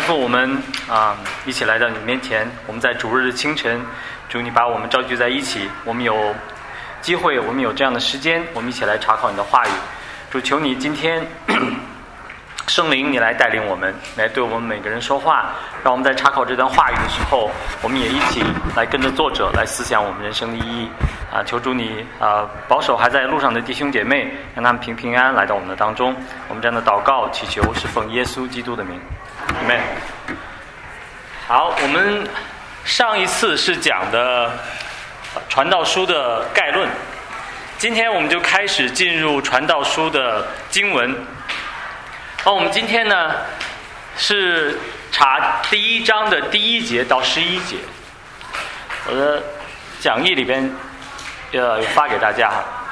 父，我们一起来到你面前。我们在主日的清晨，主你把我们召集在一起，我们有机会，我们有这样的时间，我们一起来查考你的话语。主求你今天圣灵你来带领我们，来对我们每个人说话，让我们在查考这段话语的时候，我们也一起来跟着作者来思想我们人生的意义。求主你保守还在路上的弟兄姐妹，让他们平平安安来到我们的当中。我们这样的祷告祈求是奉耶稣基督的名，阿们。好，我们上一次是讲的传道书的概论，今天我们就开始进入传道书的经文。我们今天呢是查第1章的第1节到11节，我的讲义里边发给大家。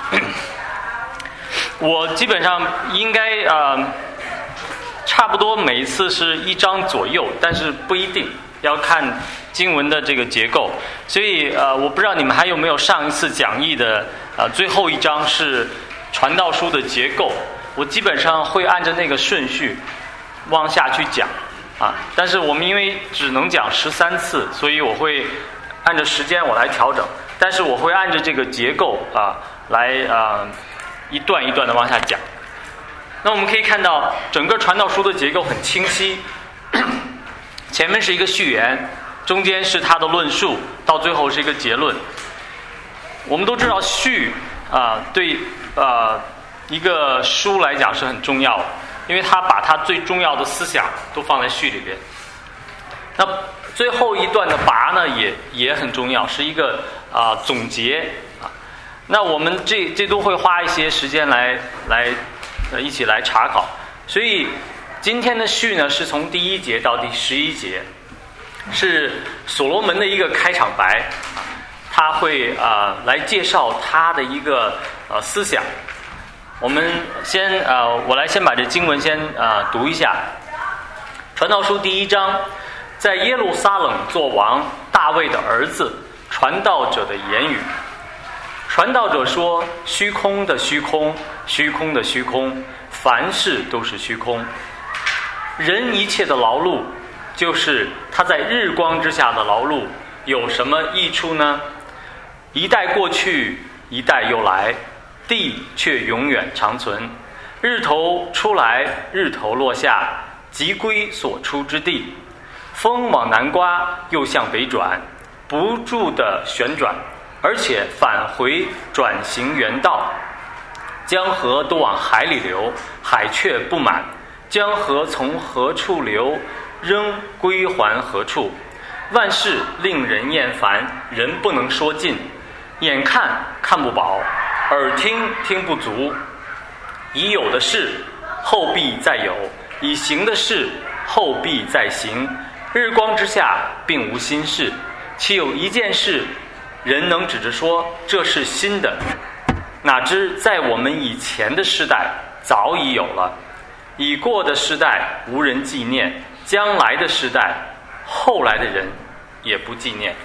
我基本上应该差不多每一次是1章左右，但是不一定，要看经文的这个结构。所以我不知道你们还有没有上一次讲义的最后一章是传道书的结构，我基本上会按照那个顺序往下去讲但是我们因为只能讲13次，所以我会按照时间我来调整，但是我会按照这个结构来一段一段的往下讲。那我们可以看到整个传道书的结构很清晰，前面是一个序言，中间是他的论述，到最后是一个结论。我们都知道序对一个书来讲是很重要的，因为他把他最重要的思想都放在序里边。那最后一段的跋呢也很重要，是一个总结那我们这都会花一些时间来一起来查考。所以今天的序呢是从第1节到第11节，是所罗门的一个开场白，他会来介绍他的一个思想。我们我来先把这经文先读一下。传道书第1章，在耶路撒冷作王，大卫的儿子，传道者的言语。传道者说：虚空的虚空，虚空的虚空，凡事都是虚空。人一切的劳碌，就是他在日光之下的劳碌，有什么益处呢？一代过去，一代又来，地却永远长存。日头出来，日头落下，即归所出之地。风往南刮，又向北转，不住地旋转，而且返回转行原道。江河都往海里流，海却不满。江河从何处流，仍归还何处。万事令人厌烦，人不能说尽。眼看看不饱，耳听听不足。已有的事，后必再有；已行的事，后必再行。日光之下并无新事，岂有一件事人能指着说这是新的？哪知在我们以前的世代早已有了。已过的世代无人纪念，将来的世代后来的人也不纪念。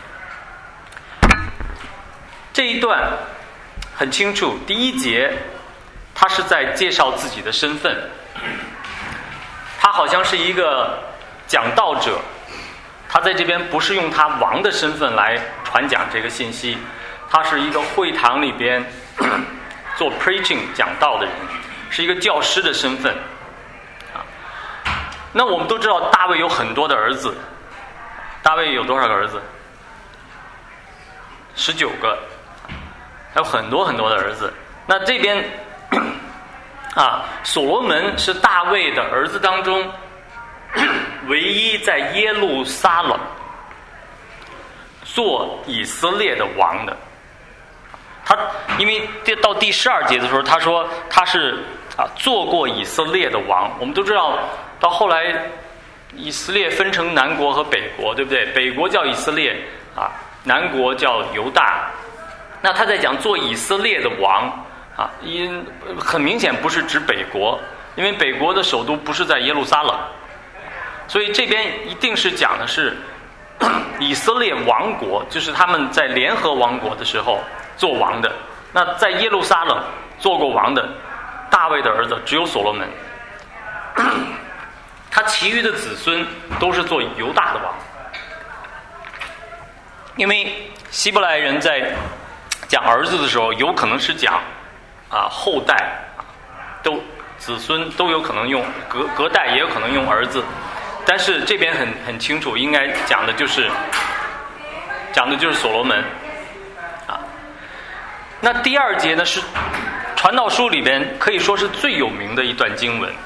这一段很清楚，第1节他是在介绍自己的身份，他好像是一个讲道者，他在这边不是用他王的身份来传讲这个信息，他是一个会堂里边做 preaching 讲道的人，是一个教师的身份那我们都知道大卫有很多的儿子，大卫有多少个儿子？19个，还有很多很多的儿子。那这边所罗门是大卫的儿子当中唯一在耶路撒冷做以色列的王的。他因为到第12节的时候他说他是做过以色列的王。我们都知道到后来以色列分成南国和北国，对不对？北国叫以色列南国叫犹大。那他在讲做以色列的王很明显不是指北国，因为北国的首都不是在耶路撒冷，所以这边一定是讲的是以色列王国，就是他们在联合王国的时候做王的。那在耶路撒冷做过王的大卫的儿子只有所罗门。 他其余的子孙都是做犹大的王。因为希伯来人在讲儿子的时候，有可能是讲后代，都子孙都有可能用隔代，也有可能用儿子，但是这边很清楚，应该讲的就是所罗门啊。那第2节呢，是传道书里边可以说是最有名的一段经文。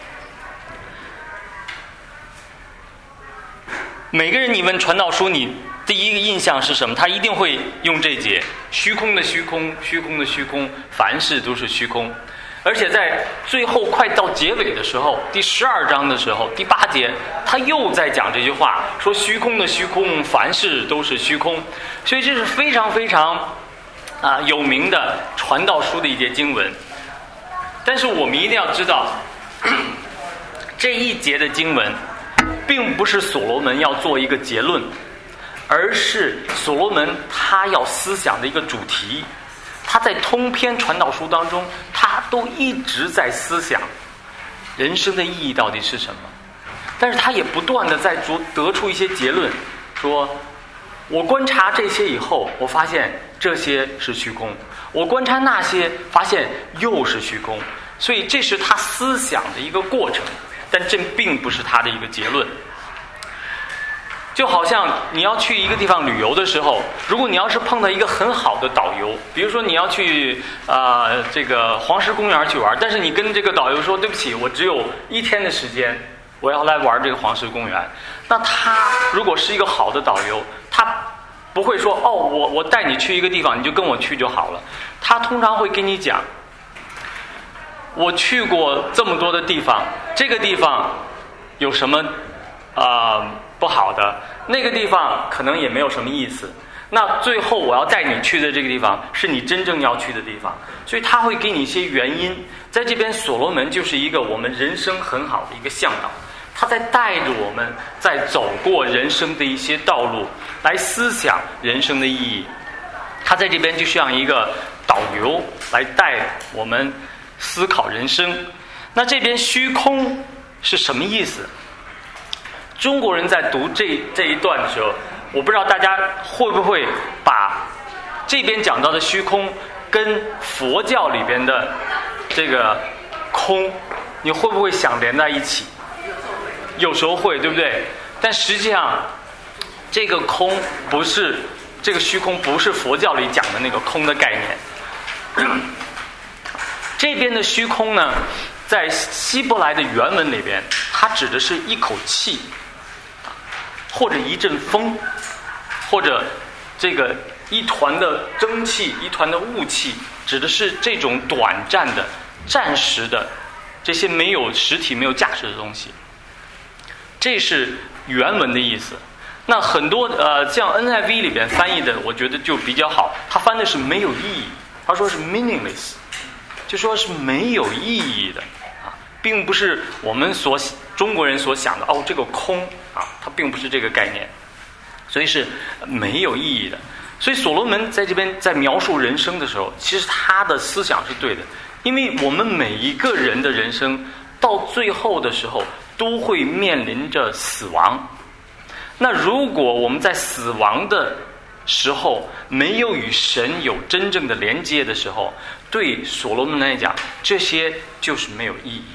每个人你问传道书，你第一个印象是什么？他一定会用这节：虚空的虚空，虚空的虚空，凡事都是虚空。而且在最后快到结尾的时候，第12章的时候，第8节，他又在讲这句话，说虚空的虚空，凡事都是虚空。所以这是非常非常有名的传道书的一节经文。但是我们一定要知道，这一节的经文并不是所罗门要做一个结论，而是所罗门他要思想的一个主题。他在通篇传道书当中，他都一直在思想人生的意义到底是什么。但是他也不断的在得出一些结论，说我观察这些以后，我发现这些是虚空，我观察那些发现又是虚空。所以这是他思想的一个过程，但这并不是他的一个结论。就好像你要去一个地方旅游的时候，如果你要是碰到一个很好的导游，比如说你要去这个黄石公园去玩，但是你跟这个导游说，对不起，我只有1天的时间，我要来玩这个黄石公园。那他如果是一个好的导游，他不会说我带你去一个地方，你就跟我去就好了。他通常会跟你讲，我去过这么多的地方，这个地方有什么不好的，那个地方可能也没有什么意思。那最后我要带你去的这个地方是你真正要去的地方，所以他会给你一些原因。在这边所罗门就是一个我们人生很好的一个向导，他在带着我们在走过人生的一些道路，来思想人生的意义。他在这边就像一个导游来带我们思考人生。那这边虚空是什么意思？中国人在读这一段的时候，我不知道大家会不会把这边讲到的虚空跟佛教里边的这个空，你会不会想连在一起？有时候会，对不对？但实际上这个空不是，这个虚空不是佛教里讲的那个空的概念。这边的虚空呢，在希伯来的原文里边，它指的是一口气，或者一阵风，或者这个一团的蒸汽，一团的雾气，指的是这种短暂的、暂时的这些没有实体、没有价值的东西。这是原文的意思。那很多像 NIV 里边翻译的，我觉得就比较好，他翻的是没有意义，他说是 meaningless， 就说是没有意义的并不是我们中国人所想的这个空它并不是这个概念，所以是没有意义的。所以所罗门在这边在描述人生的时候，其实他的思想是对的，因为我们每一个人的人生到最后的时候都会面临着死亡。那如果我们在死亡的时候没有与神有真正的连接的时候，对所罗门来讲，这些就是没有意义。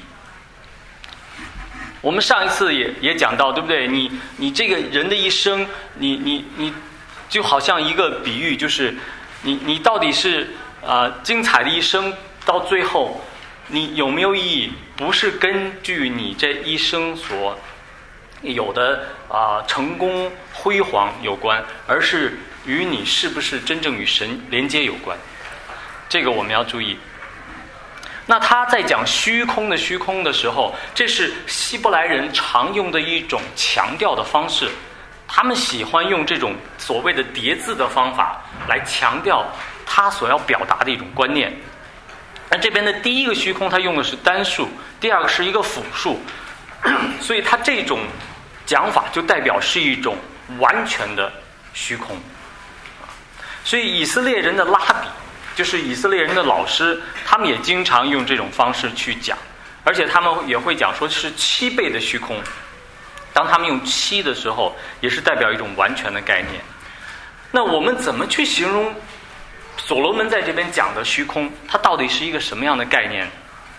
我们上一次也讲到，对不对？你这个人的一生，你就好像一个比喻，就是你到底是精彩的一生，到最后你有没有意义，不是根据你这一生所有的成功辉煌有关，而是与你是不是真正与神连接有关。这个我们要注意。那他在讲虚空的虚空的时候，这是希伯来人常用的一种强调的方式，他们喜欢用这种所谓的叠字的方法来强调他所要表达的一种观念。那这边的第一个虚空他用的是单数，第二个是一个复数，所以他这种讲法就代表是一种完全的虚空。所以以色列人的拉比，就是以色列人的老师，他们也经常用这种方式去讲而且他们也会讲说是7倍的虚空。当他们用7的时候，也是代表一种完全的概念。那我们怎么去形容所罗门在这边讲的虚空，它到底是一个什么样的概念？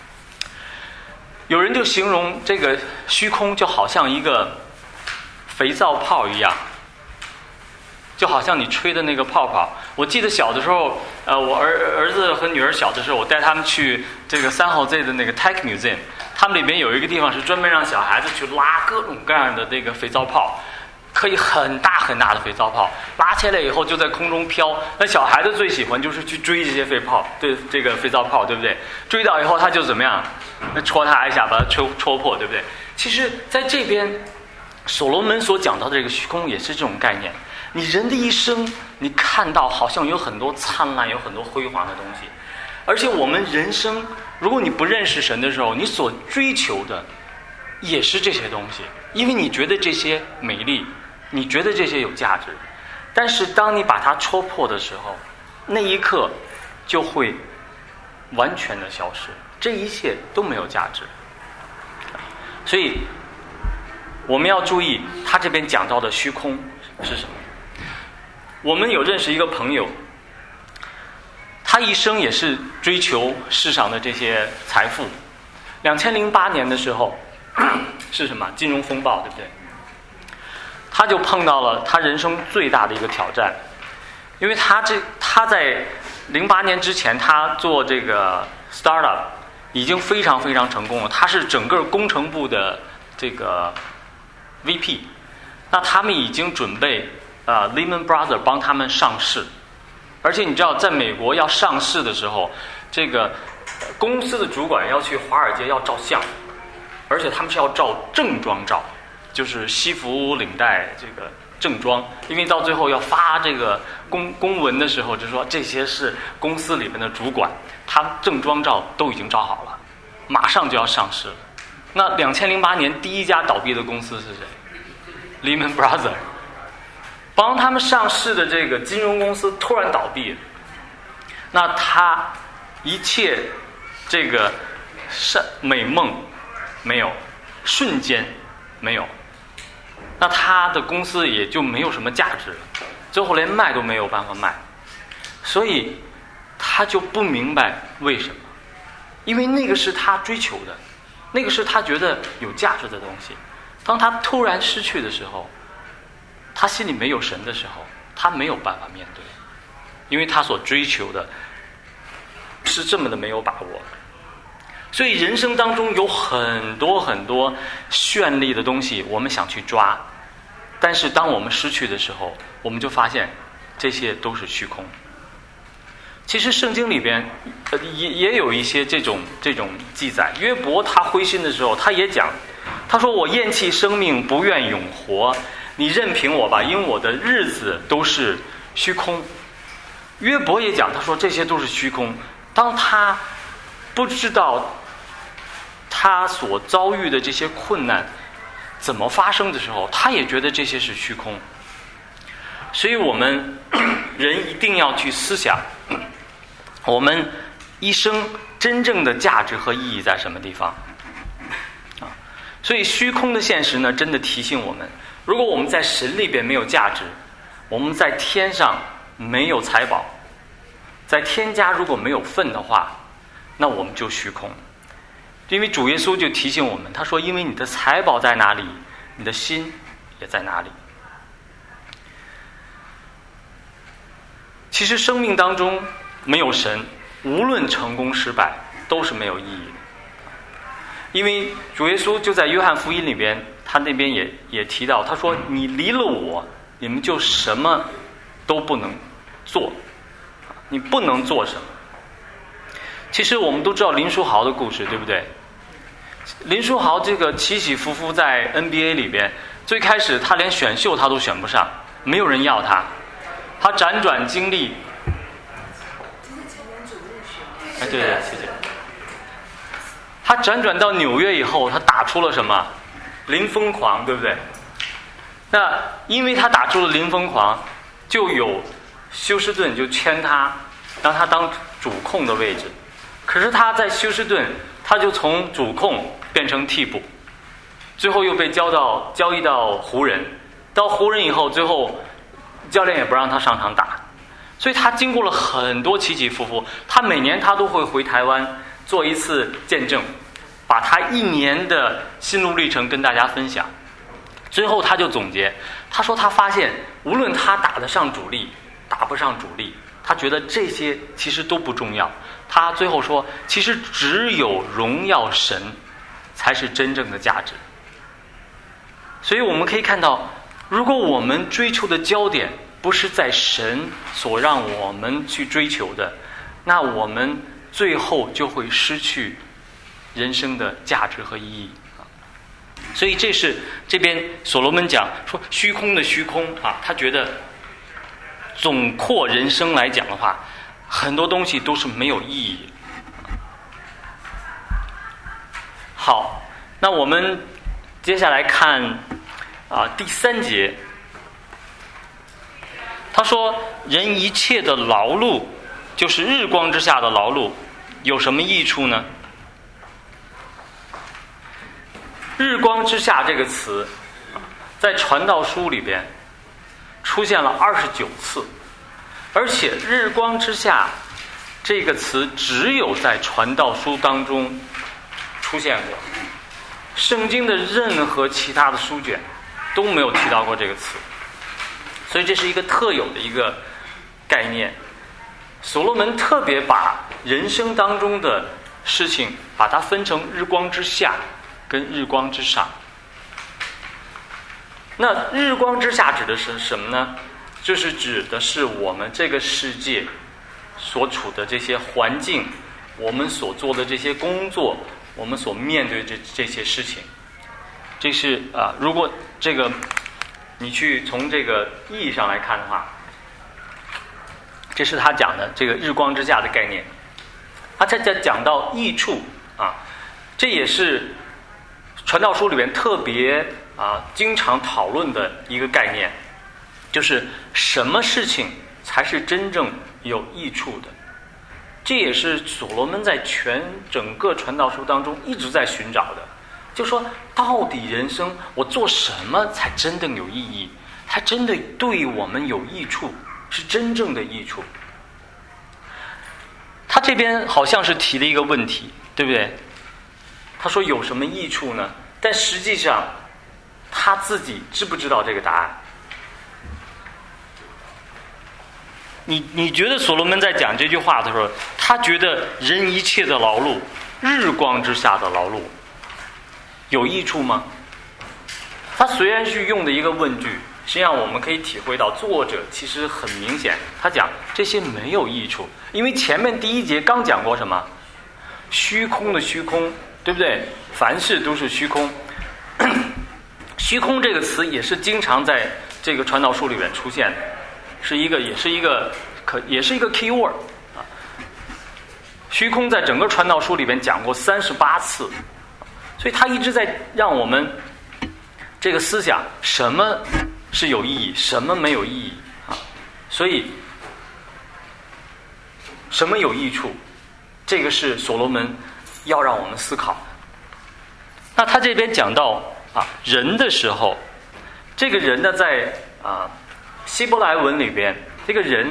有人就形容这个虚空就好像一个肥皂泡一样，就好像你吹的那个泡泡。我记得小的时候，我儿子和女儿小的时候，我带他们去这个3号 Z 的那个 Tech Museum， 他们里面有一个地方是专门让小孩子去拉各种各样的这个肥皂泡，可以很大很大的肥皂泡，拉起来以后就在空中飘。那小孩子最喜欢就是去追这些肥泡，对这个肥皂泡，对不对？追到以后他就怎么样？那戳他一下，把它戳破，对不对？其实在这边所罗门所讲到的这个虚空也是这种概念。你人的一生，你看到好像有很多灿烂，有很多辉煌的东西，而且我们人生，如果你不认识神的时候，你所追求的也是这些东西，因为你觉得这些美丽，你觉得这些有价值。但是当你把它戳破的时候，那一刻就会完全的消失，这一切都没有价值。所以我们要注意他这边讲到的虚空是什么。我们有认识一个朋友，他一生也是追求世上的这些财富。2008年的时候是什么？金融风暴，对不对？他就碰到了他人生最大的一个挑战，因为他在08年之前，他做这个 startup 已经非常非常成功了，他是整个工程部的这个 VP， 那他们已经准备Lehman Brothers 帮他们上市，而且你知道，在美国要上市的时候，这个公司的主管要去华尔街要照相，而且他们是要照正装照，就是西服领带这个正装，因为到最后要发这个公文的时候，就说这些是公司里面的主管，他正装照都已经照好了，马上就要上市了。那2008年第一家倒闭的公司是谁？ Lehman Brothers。帮他们上市的这个金融公司突然倒闭，那他一切这个美梦没有，瞬间没有，那他的公司也就没有什么价值了，最后连卖都没有办法卖。所以他就不明白为什么，因为那个是他追求的，那个是他觉得有价值的东西。当他突然失去的时候，他心里没有神的时候，他没有办法面对，因为他所追求的是这么的没有把握。所以人生当中有很多很多绚丽的东西我们想去抓，但是当我们失去的时候，我们就发现这些都是虚空。其实圣经里边也有一些这种记载。约伯他灰心的时候，他也讲，他说我厌弃生命，不愿永活，你任凭我吧，因为我的日子都是虚空。约伯也讲，他说这些都是虚空。当他不知道他所遭遇的这些困难怎么发生的时候，他也觉得这些是虚空。所以我们人一定要去思想，我们一生真正的价值和意义在什么地方啊？所以虚空的现实呢，真的提醒我们，如果我们在神里边没有价值，我们在天上没有财宝，在天家如果没有份的话，那我们就虚空。因为主耶稣就提醒我们，他说因为你的财宝在哪里，你的心也在哪里。其实生命当中没有神，无论成功失败都是没有意义的。因为主耶稣就在约翰福音里边，他那边也提到，他说你离了我，你们就什么都不能做，你不能做什么。其实我们都知道林书豪的故事，对不对？林书豪这个起起伏伏在 NBA 里边，最开始他连选秀他都选不上，没有人要他，他辗转经历。哎，对对，谢谢。他辗转到纽约以后，他打出了什么？林疯狂，对不对？那因为他打出了林疯狂，就有休斯顿就签他，让他当主控的位置。可是他在休斯顿， 他就从主控变成替补，最后又被交易到湖人，到湖人以后，最后教练也不让他上场打，所以他经过了很多起起伏伏。他每年他都会回台湾做一次见证，把他1年的心路历程跟大家分享。最后他就总结，他说他发现无论他打得上主力打不上主力，他觉得这些其实都不重要。他最后说，其实只有荣耀神才是真正的价值。所以我们可以看到，如果我们追求的焦点不是在神所让我们去追求的，那我们最后就会失去人生的价值和意义。所以这是这边所罗门讲说虚空的虚空啊，他觉得总括人生来讲的话，很多东西都是没有意义。好，那我们接下来看第3节，他说人一切的劳碌，就是日光之下的劳碌，有什么益处呢？日光之下这个词在传道书里边出现了29次，而且日光之下这个词只有在传道书当中出现过，圣经的任何其他的书卷都没有提到过这个词，所以这是一个特有的一个概念。所罗门特别把人生当中的事情把它分成日光之下跟日光之上。那日光之下指的是什么呢？就是指的是我们这个世界所处的这些环境，我们所做的这些工作，我们所面对的这些事情。这是如果这个你去从这个意义上来看的话，这是他讲的这个日光之下的概念。他在讲到益处这也是传道书里面特别经常讨论的一个概念，就是什么事情才是真正有益处的。这也是所罗门在整个传道书当中一直在寻找的，就说到底人生我做什么才真正有意义，才真的对我们有益处，是真正的益处。他这边好像是提了一个问题，对不对？他说有什么益处呢？但实际上他自己知不知道这个答案？你觉得所罗门在讲这句话的时候，他觉得人一切的劳碌，日光之下的劳碌，有益处吗？他虽然是用的一个问句，实际上我们可以体会到作者其实很明显，他讲这些没有益处，因为前面第1节刚讲过什么？虚空的虚空，对不对？凡事都是虚空。虚空这个词也是经常在这个传道书里面出现的，也是一个 key word 虚空在整个传道书里面讲过38次，所以他一直在让我们这个思想什么是有意义，什么没有意义所以什么有益处，这个是所罗门要让我们思考的。那他这边讲到人的时候，这个人呢在希伯来文里边，这个人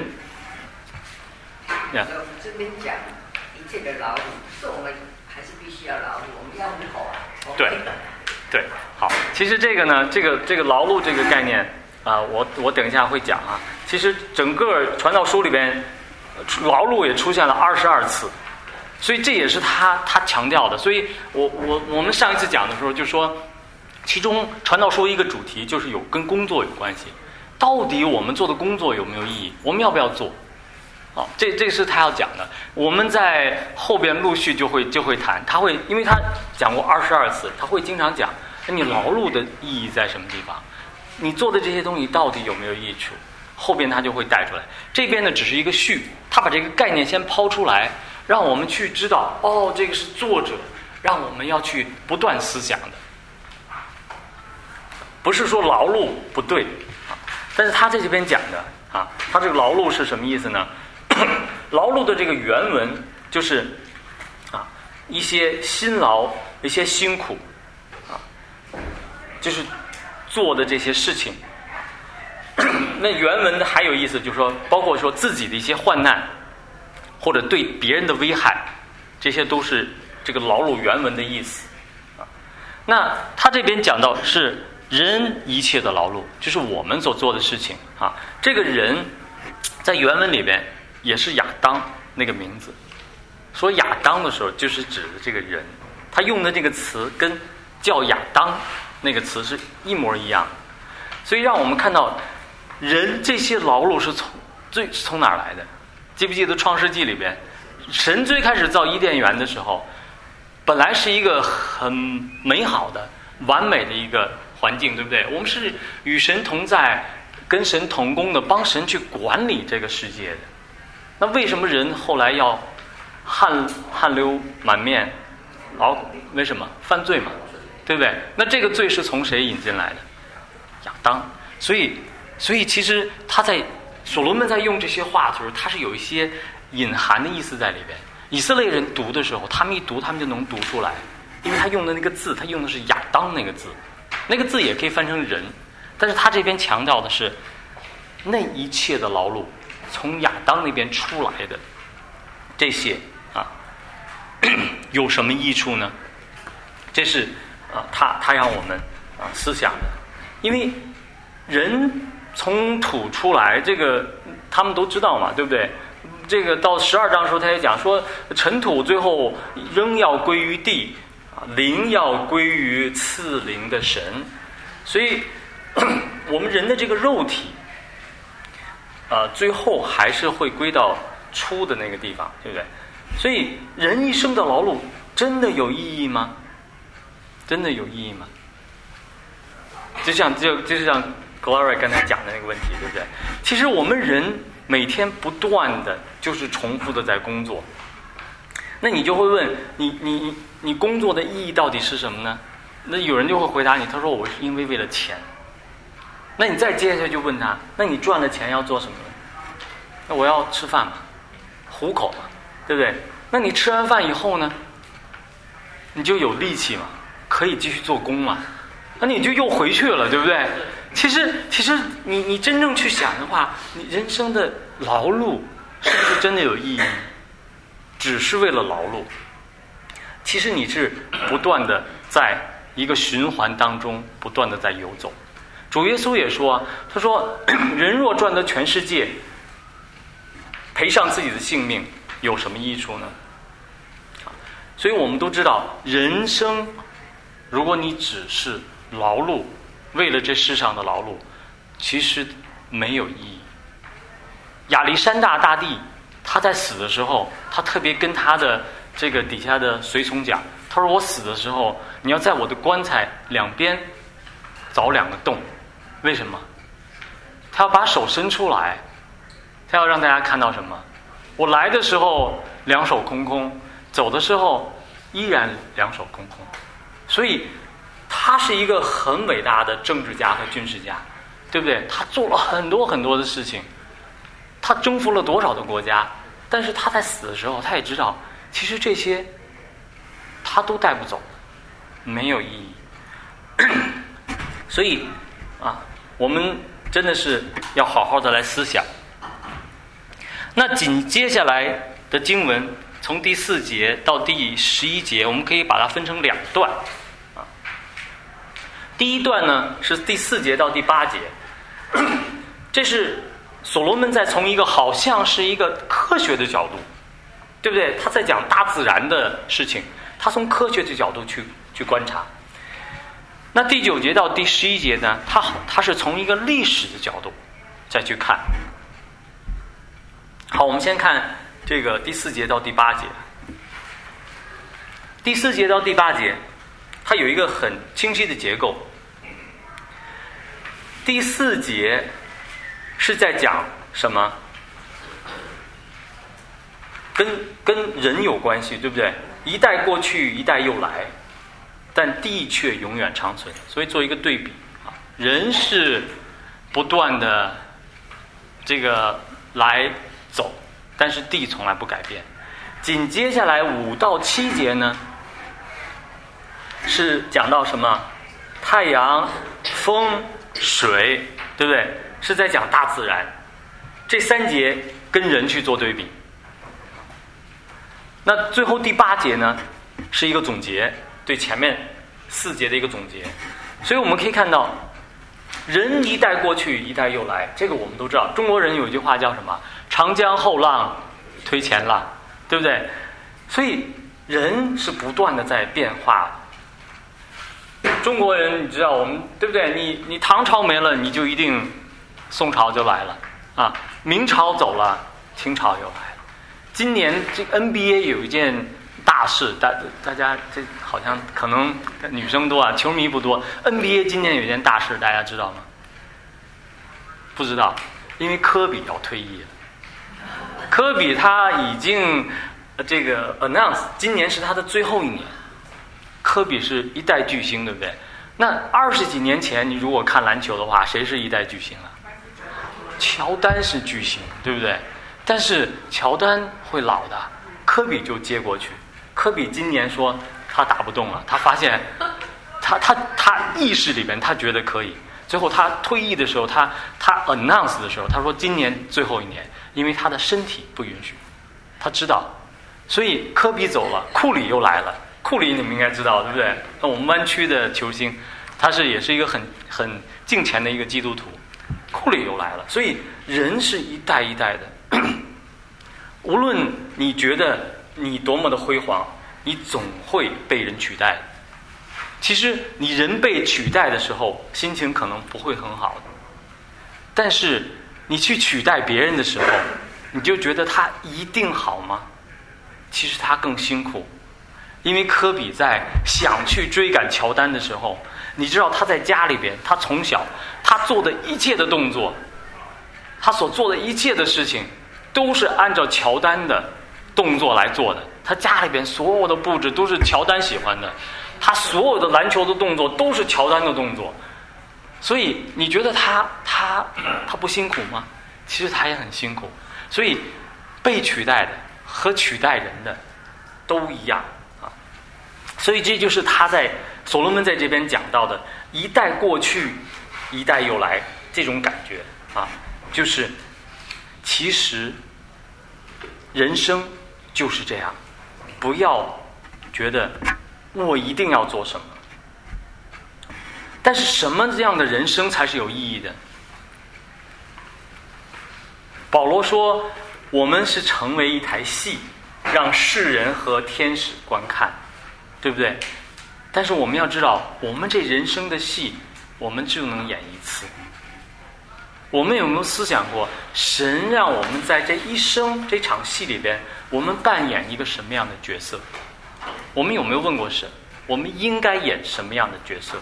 这边讲一切的劳碌，是我们还是必须要劳碌，我们要糊口对，好，其实这个呢，这个劳碌这个概念我等一下会讲其实整个传道书里边，劳碌也出现了22次，所以这也是他强调的。所以我们上一次讲的时候就说，其中传道书一个主题就是跟工作有关系，到底我们做的工作有没有意义，我们要不要做这是他要讲的。我们在后边陆续就会谈，因为他讲过22次，他会经常讲你劳碌的意义在什么地方，你做的这些东西到底有没有益处，后边他就会带出来。这边呢只是一个序，他把这个概念先抛出来，让我们去知道这个是作者让我们要去不断思想的，不是说劳碌不对但是他在这边讲的他这个劳碌是什么意思呢？劳碌的这个原文就是一些辛劳、一些辛苦啊，就是做的这些事情。那原文的还有意思，就是说，包括说自己的一些患难，或者对别人的危害，这些都是这个劳碌原文的意思啊。那他这边讲到是人一切的劳碌，就是我们所做的事情啊。这个人在原文里边也是亚当那个名字，说亚当的时候就是指的这个人，他用的这个词跟叫亚当那个词是一模一样的，所以让我们看到人这些劳碌是从哪儿来的？记不记得创世纪里边，神最开始造伊甸园的时候，本来是一个很美好的完美的一个环境，对不对？我们是与神同在，跟神同工的，帮神去管理这个世界的。那为什么人后来要汗流满面？为什么？犯罪嘛，对不对？那这个罪是从谁引进来的？亚当。所以其实所罗门在用这些话的时候，他是有一些隐含的意思在里边。以色列人读的时候，他们一读，他们就能读出来，因为他用的那个字，他用的是亚当那个字，那个字也可以翻成人，但是他这边强调的是那一切的劳碌从亚当那边出来的这些啊，有什么益处呢？这是他让我们思想的，因为人从土出来，这个他们都知道嘛，对不对？这个到12章的时候，他也讲说，尘土最后仍要归于地，灵要归于赐灵的神。所以，我们人的这个肉体，最后还是会归到出的那个地方，对不对？所以，人一生的劳碌真的有意义吗？真的有意义吗？就像 Gloria 刚才讲的那个问题，对不对？其实我们人每天不断的就是重复的在工作，那你就会问你工作的意义到底是什么呢？那有人就会回答你，他说我是因为了钱。那你再接下去就问他，那你赚了钱要做什么呢？那我要吃饭嘛，糊口嘛，对不对？那你吃完饭以后呢，你就有力气嘛，可以继续做工嘛，那你就又回去了，对不对？其实你真正去想的话，你人生的劳碌是不是真的有意义？只是为了劳碌，其实你是不断的在一个循环当中不断的在游走。主耶稣也说，他说人若赚得全世界，赔上自己的性命，有什么益处呢？所以我们都知道，人生如果你只是劳碌，为了这世上的劳碌，其实没有意义。亚历山大大帝他在死的时候，他特别跟他的这个底下的随从讲，他说我死的时候，你要在我的棺材两边凿2个洞。为什么？他要把手伸出来，他要让大家看到什么？我来的时候2手空空，走的时候依然2手空空。所以他是一个很伟大的政治家和军事家，对不对？他做了很多很多的事情，他征服了多少的国家，但是他在死的时候，他也知道，其实这些他都带不走，没有意义。所以我们真的是要好好的来思想。那紧接下来的经文，从第4节到第11节，我们可以把它分成2段。第一段呢是第4节到第8节，这是所罗门在从一个好像是一个科学的角度，对不对？他在讲大自然的事情，他从科学的角度去观察。那第9节到第11节呢，他是从一个历史的角度再去看。好，我们先看这个第4节到第8节。第4节到第8节，它有一个很清晰的结构。第4节是在讲什么？跟人有关系，对不对？一代过去，一代又来，但地却永远长存。所以做一个对比人是不断的这个来走，但是地从来不改变。 紧接下来5到7节呢，是讲到什么？太阳、风、水，对不对？是在讲大自然。这3节跟人去做对比。那最后第8节呢，是一个总结，对前面4节的一个总结。所以我们可以看到，人一代过去，一代又来，这个我们都知道。中国人有一句话叫什么？长江后浪推前浪，对不对？所以人是不断的在变化的。中国人你知道，我们对不对？你唐朝没了，你就一定宋朝就来了啊，明朝走了，清朝又来了。今年这 NBA 有一件大事，大家这好像可能女生多啊，球迷不多。NBA 今年有一件大事，大家知道吗？不知道，因为科比要退役了。科比他已经这个 announce 今年是他的最后一年。科比是一代巨星，对不对？那20几年前，你如果看篮球的话，谁是一代巨星啊？乔丹是巨星，对不对？但是乔丹会老的，科比就接过去。科比今年说他打不动了，他发现他意识里面他觉得可以。最后他退役的时候，他 announce 的时候，他说今年最后一年，因为他的身体不允许，他知道。所以科比走了，库里又来了。库里你们应该知道，对不对？那我们湾区的球星，他也是一个很敬虔的一个基督徒。库里又来了，所以人是一代一代的。无论你觉得你多么的辉煌，你总会被人取代。其实你人被取代的时候，心情可能不会很好的。但是你去取代别人的时候，你就觉得他一定好吗？其实他更辛苦。因为科比在想去追赶乔丹的时候，你知道他在家里边，他从小他做的一切的动作，他所做的一切的事情，都是按照乔丹的动作来做的。他家里边所有的布置都是乔丹喜欢的，他所有的篮球的动作都是乔丹的动作。所以你觉得他不辛苦吗？其实他也很辛苦。所以被取代的和取代人的都一样。所以这就是所罗门在这边讲到的一代过去，一代又来这种感觉啊，就是其实人生就是这样，不要觉得我一定要做什么。但是什么这样的人生才是有意义的？保罗说，我们是成为一台戏，让世人和天使观看。对不对？但是我们要知道，我们这人生的戏，我们就能演一次。我们有没有思想过，神让我们在这一生这场戏里边，我们扮演一个什么样的角色？我们有没有问过神，我们应该演什么样的角色？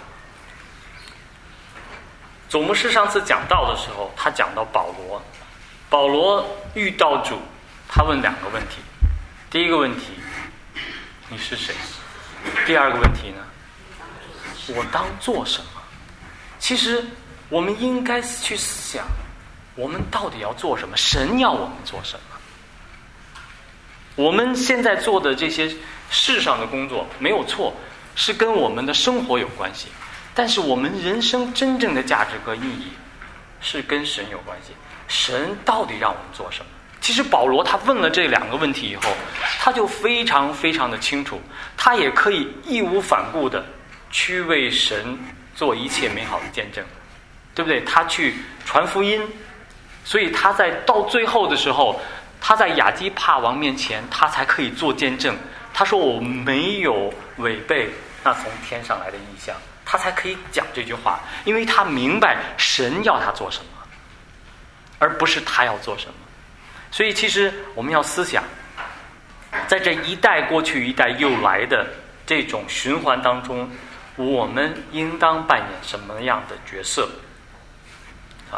总牧师上次讲道的时候，他讲到保罗遇到主，他问2个问题。第一个问题，你是谁？第二个问题呢，我当做什么？其实我们应该去思想，我们到底要做什么？神要我们做什么？我们现在做的这些世上的工作没有错，是跟我们的生活有关系，但是我们人生真正的价值和意义是跟神有关系。神到底让我们做什么？其实保罗他问了这2个问题以后，他就非常非常的清楚，他也可以义无反顾的去为神做一切美好的见证，对不对？他去传福音，所以他到最后的时候，他在亚基帕王面前，他才可以做见证。他说我没有违背那从天上来的异象，他才可以讲这句话，因为他明白神要他做什么，而不是他要做什么。所以其实我们要思想，在这一代过去一代又来的这种循环当中，我们应当扮演什么样的角色啊？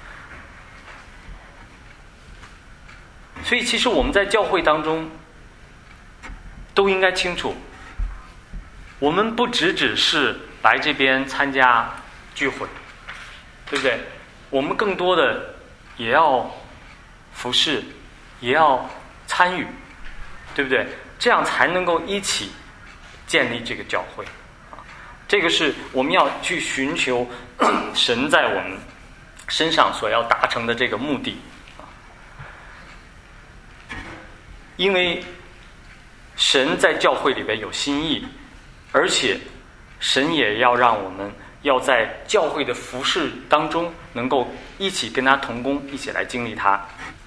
所以其实我们在教会当中都应该清楚，我们不只是来这边参加聚会，对不对？我们更多的也要服侍，也要参与。 对不对？这样才能够一起建立这个教会啊。这个是我们要去寻求神在我们身上所要达成的这个目的啊。因为神在教会里边有心意，而且神也要让我们要在教会的服事当中能够一起跟他同工，一起来经历他。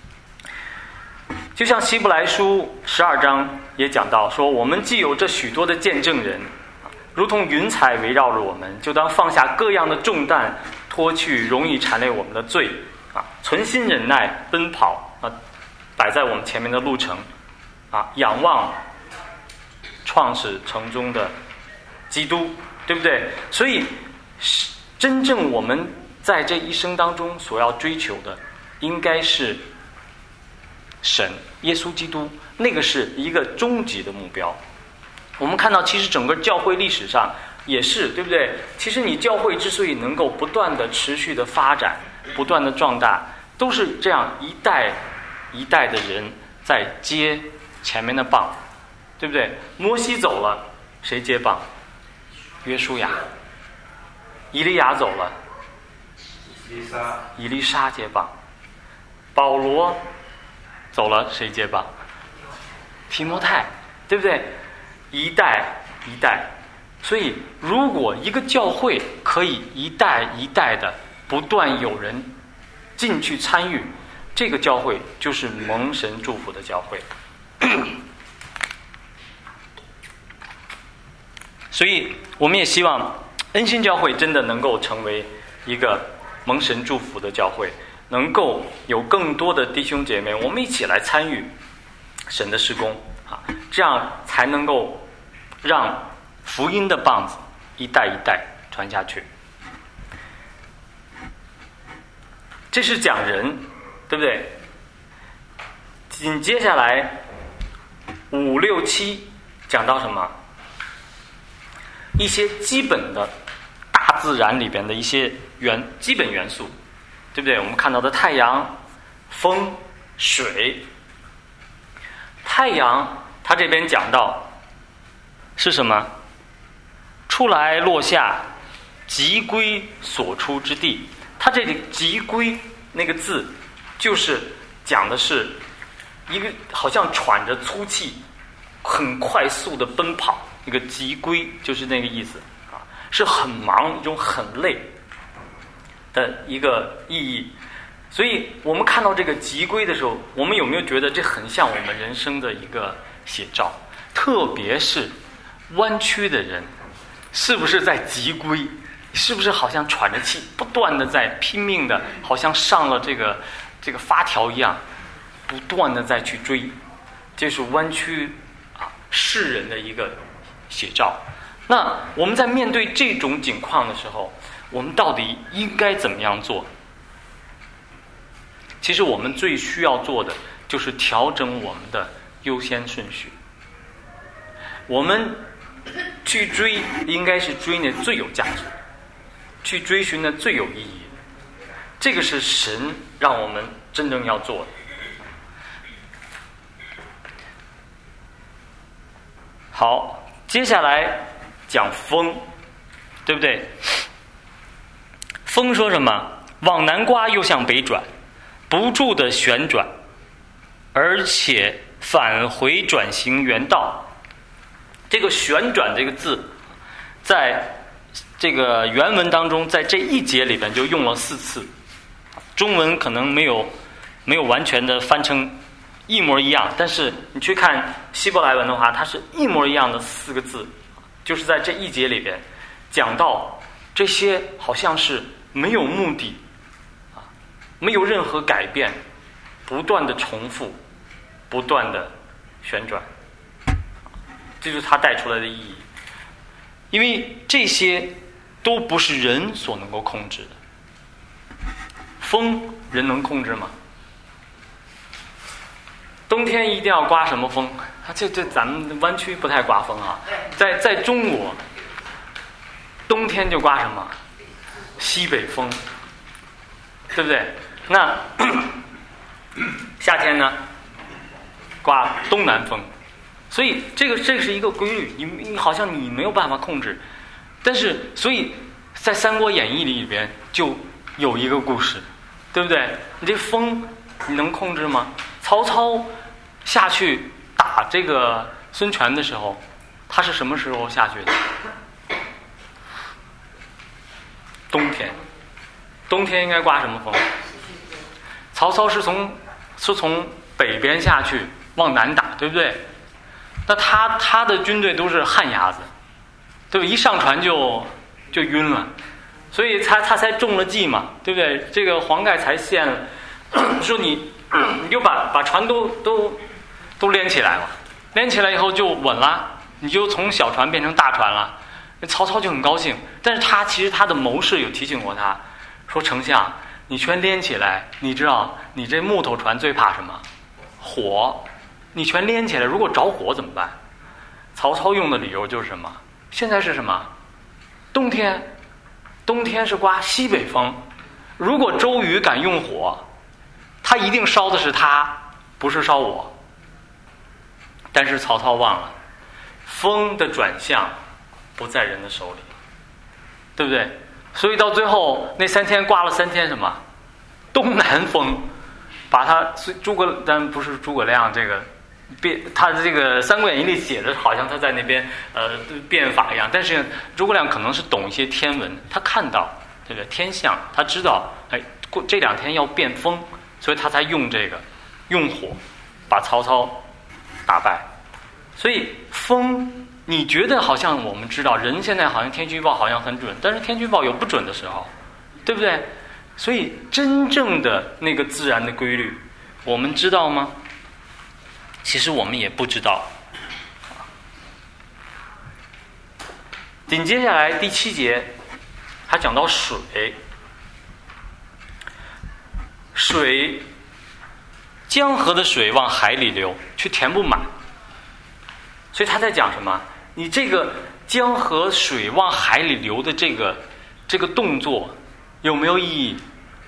就像希伯来书12章也讲到说，我们既有这许多的见证人，如同云彩围绕着我们，就当放下各样的重担，脱去容易缠累我们的罪啊，存心忍耐奔跑啊，摆在我们前面的路程啊，仰望创始成终的基督，对不对？所以真正我们在这一生当中所要追求的，应该是神耶稣基督，那个是一个终极的目标。我们看到其实整个教会历史上也是，对不对？其实你教会之所以能够不断的持续的发展，不断的壮大，都是这样一代一代的人在接前面的棒，对不对？摩西走了，谁接棒？约书亚。以利亚走了，以利沙接棒。保罗走了，谁接棒？提摩太，对不对？一代一代。所以如果一个教会可以一代一代的不断有人进去参与，这个教会就是蒙神祝福的教会。所以我们也希望恩心教会真的能够成为一个蒙神祝福的教会，能够有更多的弟兄姐妹我们一起来参与神的事工啊，这样才能够让福音的棒子一代一代传下去。这是讲人，对不对？紧接下来5、6、7讲到什么？一些基本的大自然里边的一些基本元素，对不对？我们看到的太阳、风、水。太阳它这边讲到是什么？出来落下，即归所出之地。它这里即归那个字就是讲的是一个好像喘着粗气很快速的奔跑，一个即归就是那个意思啊，是很忙，一种很累的一个意义。所以我们看到这个即归的时候，我们有没有觉得这很像我们人生的一个写照？特别是弯曲的人，是不是在即归？是不是好像喘着气，不断的在拼命的，好像上了这个发条一样，不断的在去追？这是弯曲啊世人的一个写照。那我们在面对这种境况的时候，我们到底应该怎么样做？其实我们最需要做的就是调整我们的优先顺序。我们去追，应该是追那最有价值，去追寻的最有意义。这个是神让我们真正要做的。好，接下来讲风，对不对？风说什么？往南刮又向北转，不住的旋转，而且返回转行原道。这个旋转这个字在这个原文当中，在这一节里边就用了4次。中文可能没有完全的翻成一模一样，但是你去看希伯来文的话，它是一模一样的4个字，就是在这一节里边讲到这些好像是没有目的啊，没有任何改变，不断的重复，不断的旋转，这就是它带出来的意义。因为这些都不是人所能够控制的。风人能控制吗？冬天一定要刮什么风？这咱们湾区不太刮风啊。在中国，冬天就刮什么？西北风，对不对？那夏天呢？刮东南风， 所以这个是一个规律，你好像你没有办法控制。但是所以在《三国演义》里边就有一个故事，对不对？你这风你能控制吗？曹操下去打这个孙权的时候，他是什么时候下去的？冬天。冬天应该刮什么风？曹操是从北边下去往南打，对不对？那他的军队都是旱鸭子，对吧？一上船就晕了，所以他才中了计嘛，对不对？这个黄盖才献了，说你就把船都连起来了，连起来以后就稳了，你就从小船变成大船了。曹操就很高兴，但是其实他的谋士有提醒过他，说丞相，你全连起来，你知道你这木头船最怕什么？火。你全连起来，如果着火怎么办？曹操用的理由就是什么？现在是什么？冬天，冬天是刮西北风。如果周瑜敢用火，他一定烧的是他，不是烧我。但是曹操忘了，风的转向不在人的手里，对不对？所以到最后那3天刮了3天什么？东南风，把他但不是诸葛亮这个。他的这个《三国演义》里写的好像他在那边变法一样，但是诸葛亮可能是懂一些天文，他看到这个天象，他知道这2天要变风，所以他才用火把曹操打败。所以风，你觉得好像我们知道人现在好像天气预报好像很准，但是天气预报有不准的时候，对不对？所以真正的那个自然的规律我们知道吗？其实我们也不知道。紧接下来第7节他讲到水，江河的水往海里流，去填不满。所以他在讲什么？你这个江河水往海里流的这个动作有没有意义？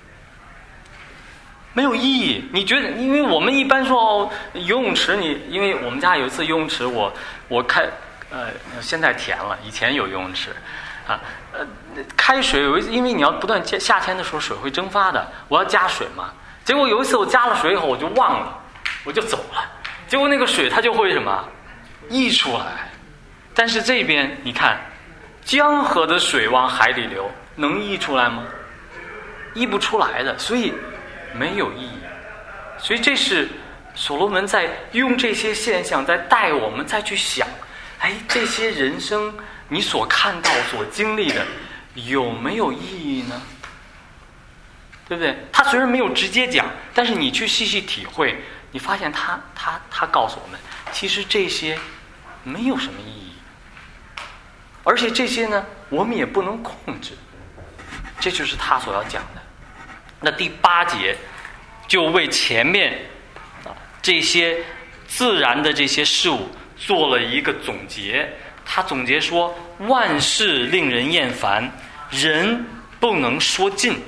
没有意义。你觉得？因为我们一般说游泳池，因为我们家有一次游泳池，我现在填了，以前有游泳池，开水因为你要不断夏天的时候水会蒸发的，我要加水嘛。结果有一次我加了水以后我就忘了，我就走了，结果那个水它就会什么溢出来。但是这边你看，江河的水往海里流，能溢出来吗？溢不出来的，所以没有意义。所以这是所罗门在用这些现象在带我们再去想，这些人生你所看到所经历的有没有意义呢？对不对？他虽然没有直接讲，但是你去细细体会，你发现他告诉我们，其实这些没有什么意义，而且这些呢我们也不能控制，这就是他所要讲的。那第8节就为前面这些自然的这些事物做了一个总结。他总结说，万事令人厌烦，人不能说尽。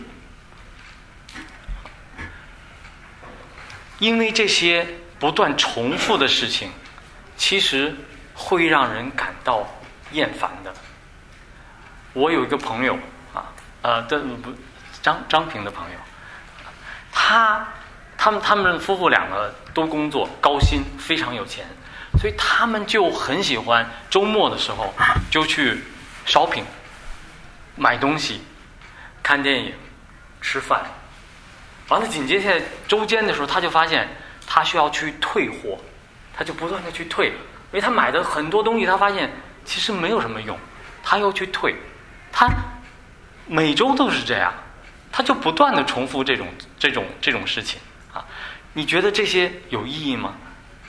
因为这些不断重复的事情其实会让人感到厌烦的。我有一个朋友张平的朋友，他们夫妇2个都工作高薪，非常有钱，所以他们就很喜欢周末的时候就去 shopping 买东西、看电影、吃饭。完了紧接下来周间的时候，他就发现他需要去退货，他就不断的去退，因为他买的很多东西他发现其实没有什么用，他要去退。他每周都是这样，他就不断的重复这种事情啊。你觉得这些有意义吗？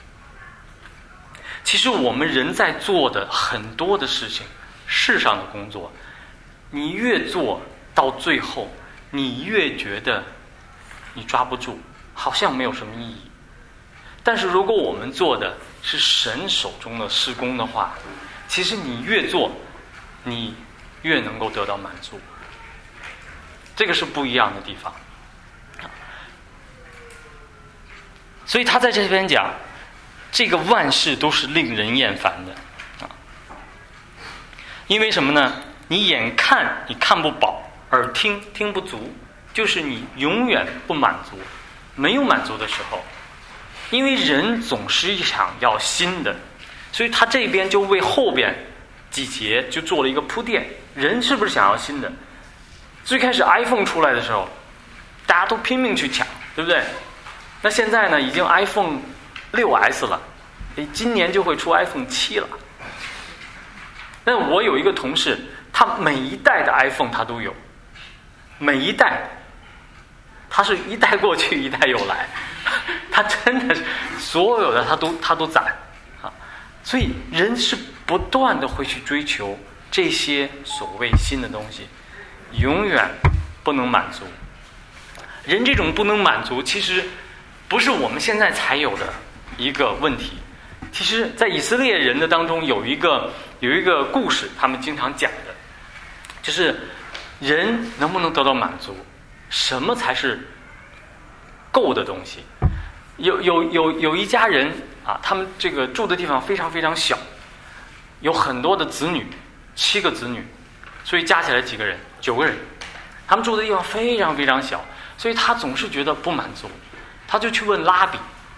其实我们人在做的很多的事情，世上的工作，你越做到最后，你越觉得你抓不住，好像没有什么意义。但是如果我们做的是神手中的事工的话，其实你越做，你越能够得到满足。这个是不一样的地方。所以他在这边讲， 这个万事都是令人厌烦的啊。因为什么呢？你眼看你看不饱，耳听听不足，就是你永远不满足，没有满足的时候。因为人总是想要新的，所以他这边就为后边几节就做了一个铺垫。人是不是想要新的？最开始 iPhone 出来的时候，大家都拼命去抢，对不对？那现在呢，已经 iPhone 6S 了，今年就会出 iPhone 7了。但我有一个同事，他每一代的 iPhone 他都有，每一代，他是一代过去一代又来，他真的是所有的他都攒啊。所以人是不断的会去追求这些所谓新的东西，永远不能满足。人这种不能满足，其实不是我们现在才有的一个问题。其实在以色列人的当中有一个故事，他们经常讲的，就是人能不能得到满足，什么才是够的东西。有一家人啊，他们这个住的地方非常非常小，有很多的子女，7个子女，所以加起来几个人？9个人。他们住的地方非常非常小，所以他总是觉得不满足，他就去问拉比，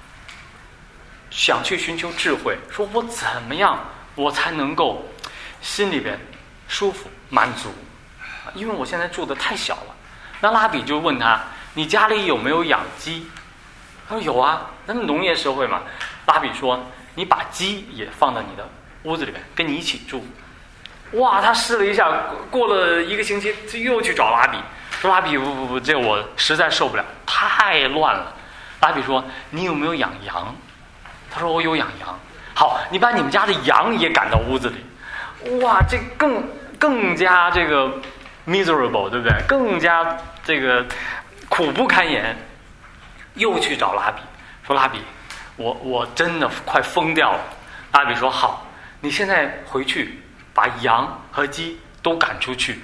想去寻求智慧，说我怎么样我才能够心里边舒服满足，因为我现在住的太小了。那拉比就问他，你家里有没有养鸡？他说有啊，那农业社会嘛。拉比说，你把鸡也放到你的屋子里面跟你一起住。哇，他试了一下，过了1个星期又去找拉比，说拉比不，这我实在受不了，太乱了。拉比说，你有没有养羊？他说我有养羊。好，你把你们家的羊也赶到屋子里。哇，这更加这个 miserable， 对不对？更加这个苦不堪言。又去找拉比，说拉比，我真的快疯掉了。拉比说好，你现在回去把羊和鸡都赶出去。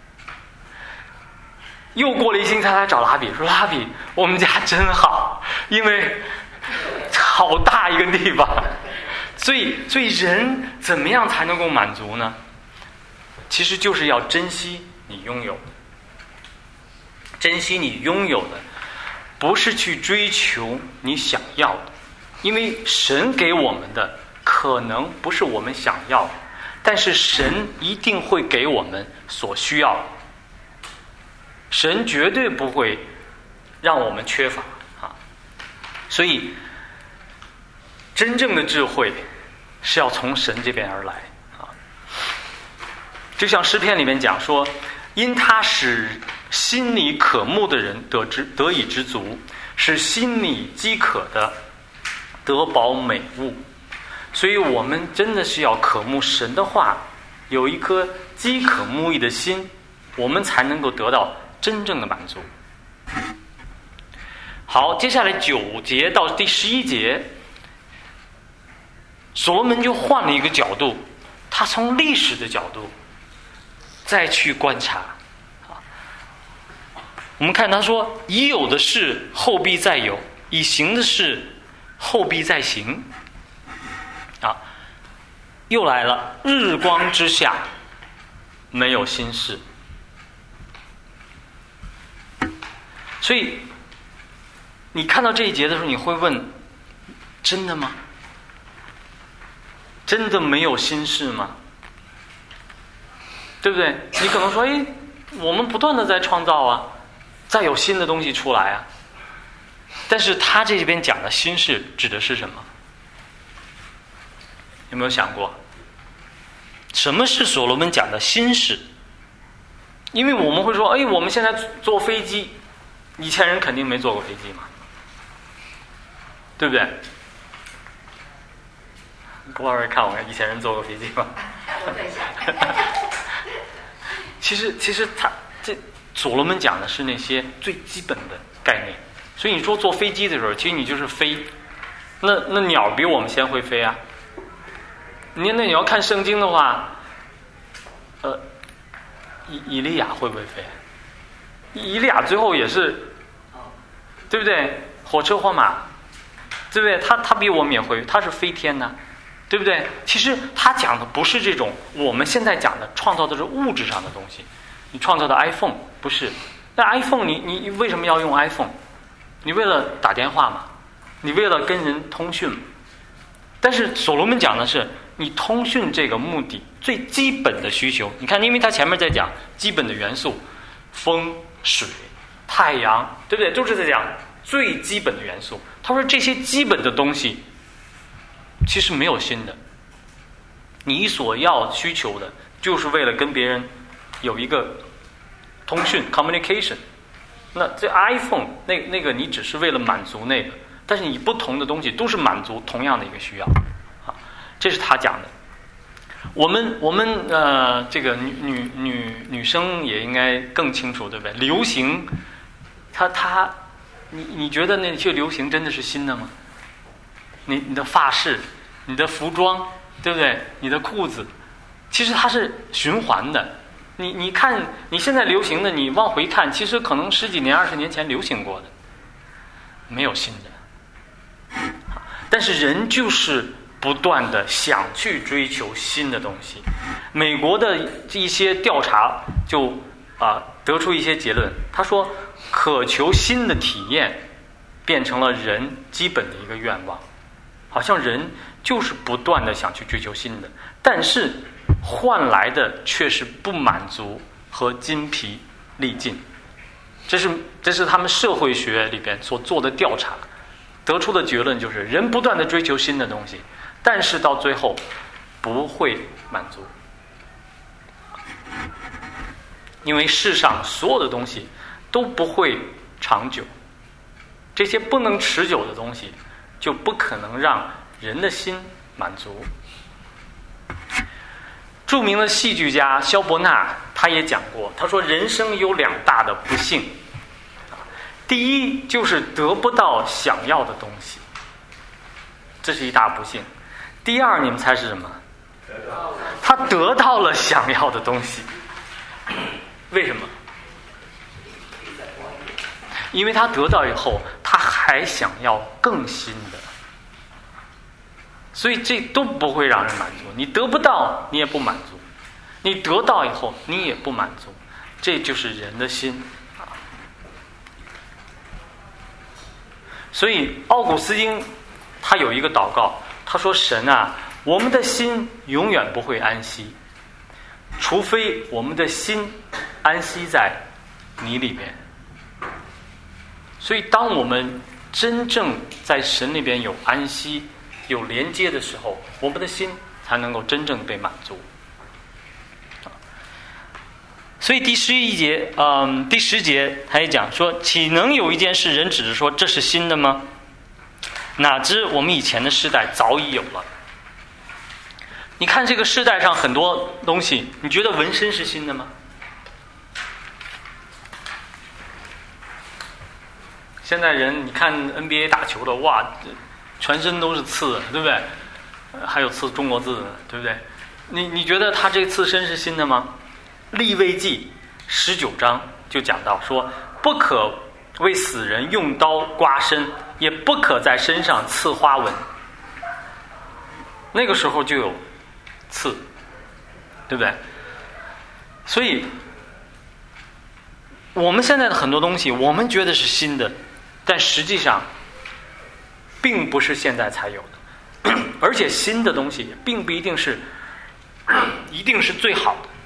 又过了1星期，他来找拉比，说拉比，我们家真好，因为好大一个地方。所以人怎么样才能够满足呢？其实就是要珍惜你拥有的，珍惜你拥有的，不是去追求你想要的，因为神给我们的可能不是我们想要的，但是神一定会给我们所需要的。神绝对不会让我们缺乏啊！所以真正的智慧是要从神这边而来啊！就像诗篇里面讲说，因他使心里渴慕的人得以知足，使心里饥渴的得饱美物。所以我们真的是要渴慕神的话，有一颗饥渴慕义的心，我们才能够得到真正的满足。好，接下来9节到第11节，所罗门就换了一个角度，他从历史的角度再去观察。我们看他说，已有的事后必再有，已行的事后必再行。啊，又来了，日光之下没有新事。所以你看到这一节的时候，你会问，真的吗？真的没有新事吗？对不对？你可能说，我们不断的在创造啊，再有新的东西出来啊。但是他这边讲的新事指的是什么？有没有想过，什么是所罗门讲的新事？因为我们会说，我们现在坐飞机，以前人肯定没坐过飞机嘛，对不对？郭老师看我以前人坐过飞机吗？其实他这所罗门讲的是那些最基本的概念，所以你说坐飞机的时候，其实你就是飞。那鸟比我们先会飞啊。那你要看圣经的话，以利亚会不会飞？以利亚最后也是，对不对？火车火马， 对不对？他比我免费，他是飞天呢，对不对？其实他讲的不是这种我们现在讲的创造的是物质上的东西。你创造的 iPhone 不是，那 iPhone 你为什么要用 iPhone？ 你为了打电话嘛，你为了跟人通讯嘛。但是所罗门讲的是你通讯这个目的最基本的需求。你看，因为他前面在讲基本的元素，风、水、太阳，对不对？都是在讲最基本的元素。他说这些基本的东西其实没有新的，你所要需求的就是为了跟别人有一个通讯 communication。 那这 iPhone 那个你只是为了满足那个，但是你不同的东西都是满足同样的一个需要啊，这是他讲的。我们这个女生也应该更清楚，对不对？流行你觉得那些流行真的是新的吗？你的发饰，你的服装，对不对？你的裤子，其实它是循环的。你看你现在流行的，你往回看，其实可能10几年、20年前流行过的，没有新的。但是人就是不断的想去追求新的东西。美国的一些调查就得出一些结论，他说渴求新的体验变成了人基本的一个愿望，好像人就是不断的想去追求新的，但是换来的却是不满足和筋疲力尽。这是他们社会学里边所做的调查得出的结论，就是人不断的追求新的东西，但是到最后不会满足。因为世上所有的东西都不会长久，这些不能持久的东西就不可能让人的心满足。著名的戏剧家萧伯纳他也讲过，他说人生有2大的不幸，第一就是得不到想要的东西，这是一大不幸。第二，你们猜是什么？他得到了想要的东西。为什么？因为他得到以后，他还想要更新的，所以这都不会让人满足。你得不到，你也不满足；你得到以后，你也不满足。这就是人的心啊。所以奥古斯丁他有一个祷告，他说：“神啊，我们的心永远不会安息，除非我们的心安息在你里面。”所以当我们真正在神那边有安息有连接的时候，我们的心才能够真正被满足。所以第10节他也讲说，岂能有一件事人只是说这是新的吗？哪知我们以前的世代早已有了。你看这个世代上很多东西，你觉得纹身是新的吗？现在人你看 NBA 打球的，哇，全身都是刺，对不对？还有刺中国字的，对不对？你觉得他这刺身是新的吗？利未记19章就讲到说，不可为死人用刀刮身，也不可在身上刺花纹。那个时候就有刺，对不对？所以我们现在的很多东西我们觉得是新的，但实际上并不是现在才有的，而且新的东西并不一定是最好的。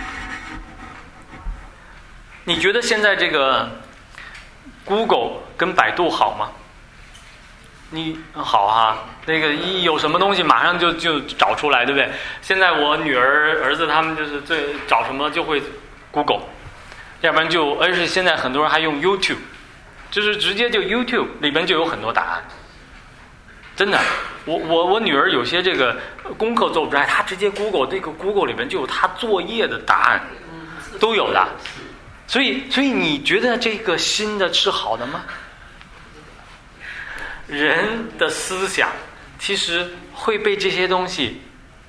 你觉得现在这个 Google 跟百度好吗？你好哈，那个一有什么东西马上就找出来，对不对？现在我女儿儿子他们就是找什么就会 Google， 要不然而且现在很多人还用 YouTube， 就是直接就 YouTube 里边就有很多答案。真的，我女儿有些这个功课做不出来，她直接 Google， 这个 Google 里边就有她作业的答案，都有的。所以你觉得这个新的是好的吗？人的思想其实会被这些东西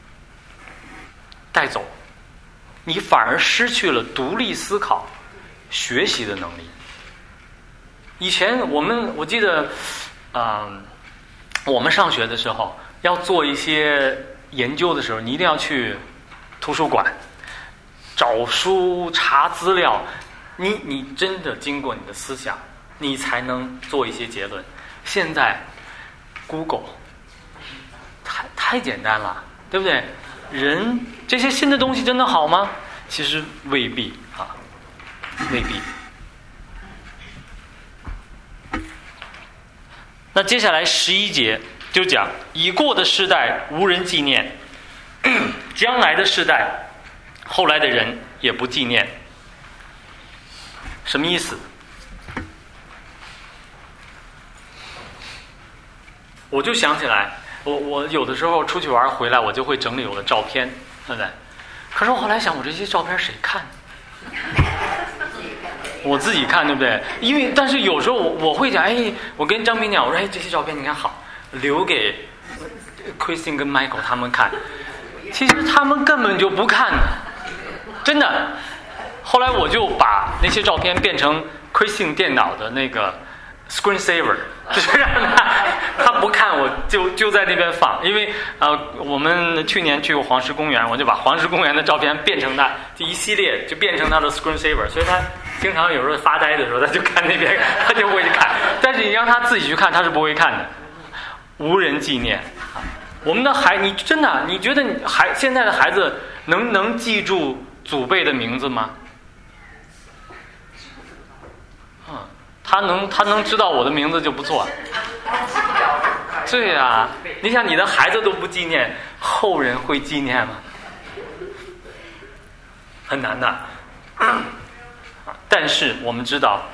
带走，你反而失去了独立思考、学习的能力。以前我记得， 我们上学的时候要做一些研究的时候，你一定要去图书馆找书查资料，你真的经过你的思想，你才能做一些结论。现在 Google 太简单了，对不对？人这些新的东西真的好吗？其实未必啊，未必。那接下来11节就讲已过的世代无人纪念，将来的世代后来的人也不纪念。什么意思？我就想起来，我有的时候出去玩回来，我就会整理我的照片，对不对？可是我后来想，我这些照片谁看？我自己看，对不对？因为但是有时候我会讲，我跟张斌讲，我说，这些照片你看好，留给 Christine 跟 Michael 他们看。其实他们根本就不看的，真的。后来我就把那些照片变成 Christine 电脑的那个 screensaver， 就是让他不看，我就在那边放。因为我们去年去过黄石公园，我就把黄石公园的照片变成他这一系列，就变成他的 screensaver， 所以他经常有时候发呆的时候，他就看那边，他就会看。但是你让他自己去看，他是不会看的。无人纪念。我们的你真的，你觉得现在的孩子能记住祖辈的名字吗？他能知道我的名字就不错。对呀，你想你的孩子都不纪念，后人会纪念吗？很难的。但是我们知道，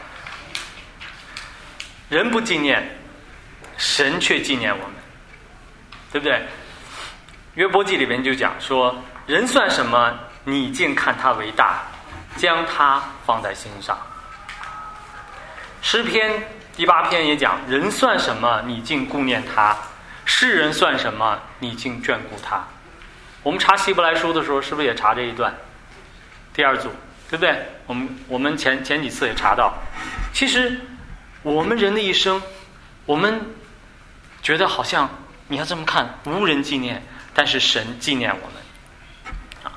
人不纪念，神却纪念我们，对不对？约伯记里面就讲说，人算什么，你竟看他为大，将他放在心上。诗篇第8篇也讲，人算什么，你竟顾念他；世人算什么，你竟眷顾他。我们查希伯来书的时候，是不是也查这一段？第2组，对不对？我们前几次也查到，其实我们人的一生，我们觉得好像你要这么看，无人纪念，但是神纪念我们。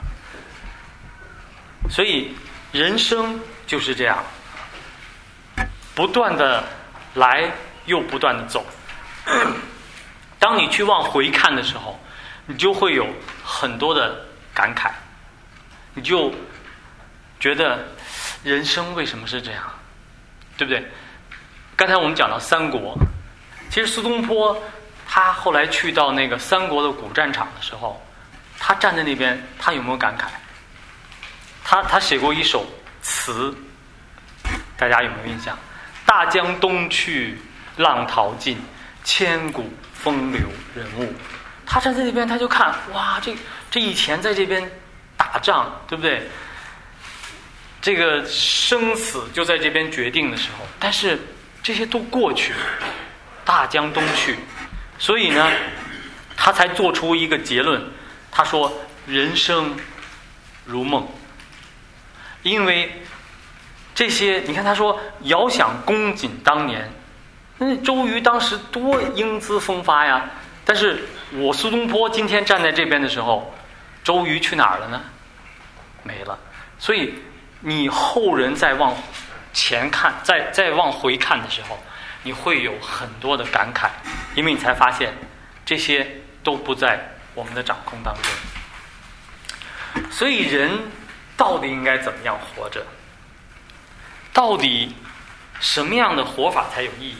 所以人生就是这样。不断的来，又不断的走。当你去往回看的时候，你就会有很多的感慨，你就觉得人生为什么是这样，对不对？刚才我们讲到三国，其实苏东坡他后来去到那个三国的古战场的时候，他站在那边，他有没有感慨？他写过一首词，大家有没有印象？大江东去，浪淘尽，千古风流人物。他站在那边，他就看，哇，这以前在这边打仗，对不对？这个生死就在这边决定的时候，但是这些都过去了，大江东去。所以呢，他才做出一个结论，他说人生如梦。因为这些，你看他说遥想公瑾当年，那周瑜当时多英姿风发呀。但是我苏东坡今天站在这边的时候，周瑜去哪儿了呢？没了。所以你后人再往前看，再往回看的时候，你会有很多的感慨，因为你才发现这些都不在我们的掌控当中。所以人到底应该怎么样活着？到底什么样的活法才有意义？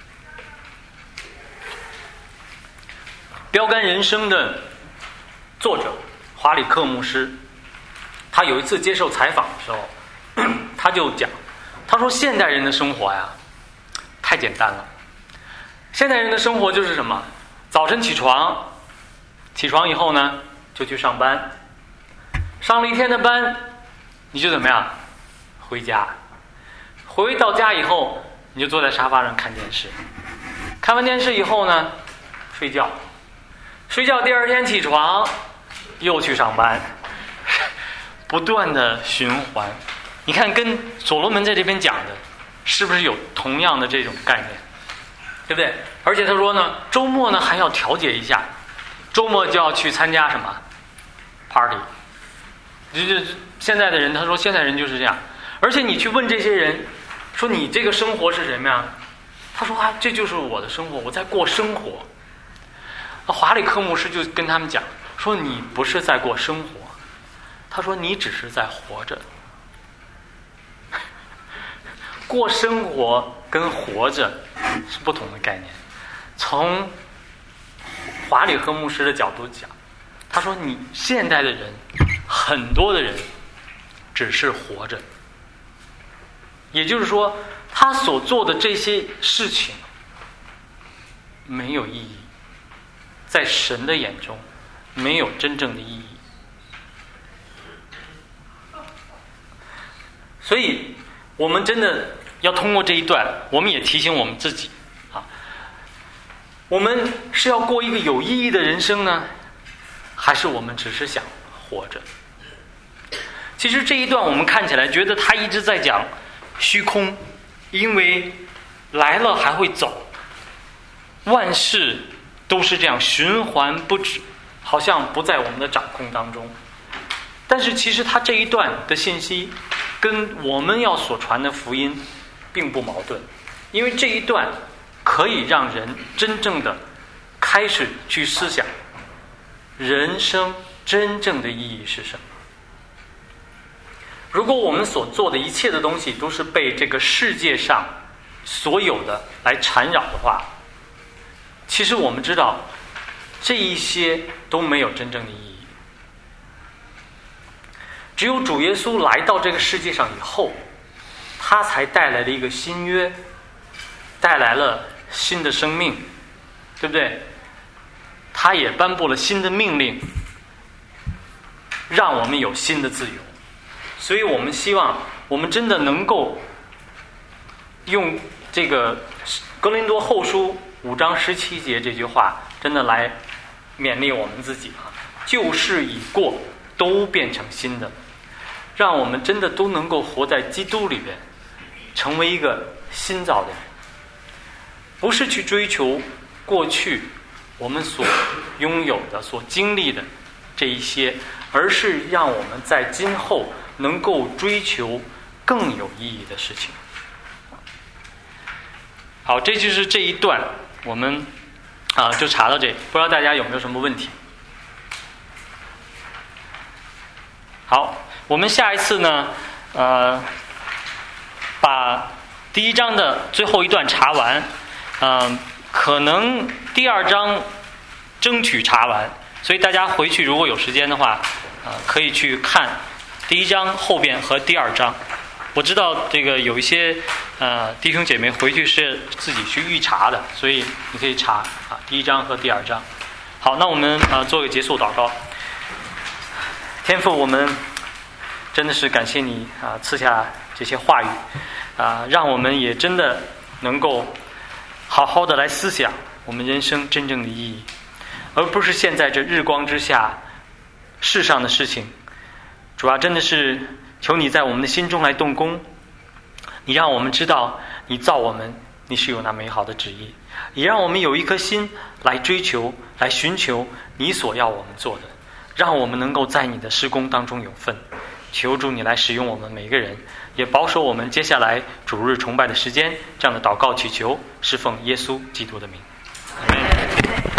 标杆人生的作者华里克牧师，他有一次接受采访的时候，他就讲，他说现代人的生活呀太简单了。现代人的生活就是什么？早晨起床以后呢就去上班，上了一天的班你就怎么样？回家，回到家以后你就坐在沙发上看电视，看完电视以后呢睡觉，第二天起床又去上班，不断的循环。你看跟所罗门在这边讲的是不是有同样的这种概念？ 对不对？而且他说呢，周末呢还要调节一下，周末就要去参加什么 party。现在的人，他说现在人就是这样。而且你去问这些人，说你这个生活是什么样？他说这就是我的生活，我在过生活。华里克牧师就跟他们讲说，你不是在过生活，他说你只是在活着。过生活跟活着是不同的概念。从华里克牧师的角度讲，他说你现代的人，很多的人只是活着，也就是说他所做的这些事情没有意义，在神的眼中没有真正的意义。所以我们真的要通过这一段，我们也提醒我们自己我们是要过一个有意义的人生呢，还是我们只是想活着？其实这一段我们看起来觉得他一直在讲虚空，因为来了还会走，万事都是这样循环不止，好像不在我们的掌控当中。但是其实他这一段的信息跟我们要所传的福音并不矛盾，因为这一段可以让人真正的开始去思想人生真正的意义是什么。如果我们所做的一切的东西都是被这个世界上所有的来缠绕的话，其实我们知道这一些都没有真正的意义。只有主耶稣来到这个世界上以后，他才带来了一个新约，带来了新的生命，对不对？他也颁布了新的命令，让我们有新的自由。所以我们希望我们真的能够用这个哥林多后书5章17节这句话真的来勉励我们自己旧事已过，都变成新的，让我们真的都能够活在基督里边，成为一个新造的人，不是去追求过去我们所拥有的所经历的这一些，而是让我们在今后能够追求更有意义的事情。好，这就是这一段我们就查到这，不知道大家有没有什么问题。好，我们下一次呢把第1章的最后一段查完，可能第2章争取查完，所以大家回去如果有时间的话可以去看第1章后边和第2章。我知道这个有一些弟兄姐妹回去是自己去预查的，所以你可以查第1章和第2章。好，那我们做个结束祷告。天父，我们真的是感谢你赐下这些话语让我们也真的能够好好的来思想我们人生真正的意义，而不是现在这日光之下世上的事情。主要真的是求你在我们的心中来动工，你让我们知道你造我们，你是有那美好的旨意，也让我们有一颗心来追求来寻求你所要我们做的，让我们能够在你的施工当中有份。求主你来使用我们每个人，也保守我们接下来主日崇拜的时间。这样的祷告祈求是奉耶稣基督的名。